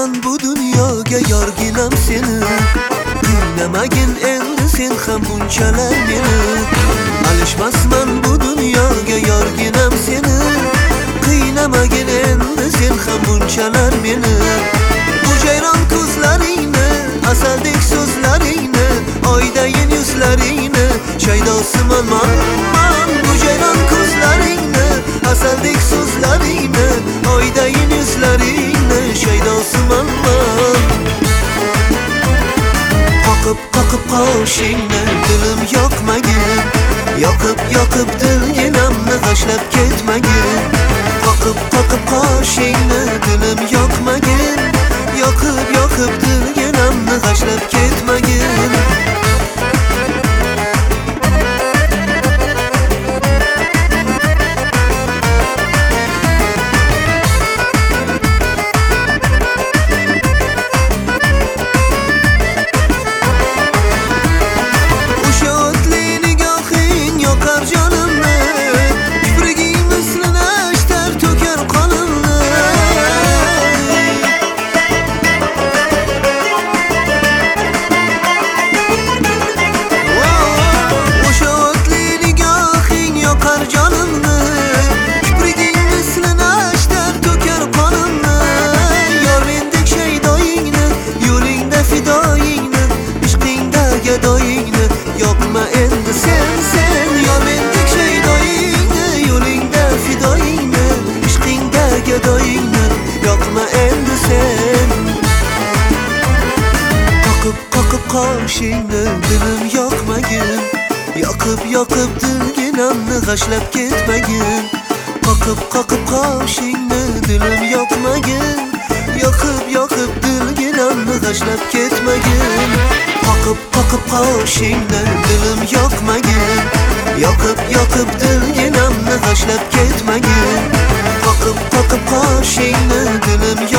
Alışmasman bu dunyoga yorginam seni. Qiynamagin endi sen ham bunchalar meni. Alışmasman bu dunyoga yorginam seni. Qiynamagin endi sen ham bunchalar meni. Bu jayron ko'zlaringni, asaldek so'zlaringni, oydayin yuzlaringni, shaydosiman man. Bu jayron ko'zlaringni, asaldek so'zlaringni, oydayin yuzlaringni, shaydosiman man. Qoqib qoshingni dilim yoqmagin, yoqib dilginamni g'ashlab ketmagin. Qoqib qoshingni dilim yoqmagin, yoqib dilginamni g'ashlab ketmagin. Yoqma endi sen yor mendek shaydoyingni, yo'lingda fidoyingni, ishqingda gadoyingni, yoqma endi sen. Qoqib qoshingni dilim yoqmagin, yoqib dilginamni g'ashlab ketmagin. Qoqib qoshingni dilim yoqmagin, yoqib dilginamni g'ashlab ketmagin. Qoqib qoshingni dilim yoqmagin, yoqib dilginamni g'ashlab ketmagin. Qoqib qoshingni dilim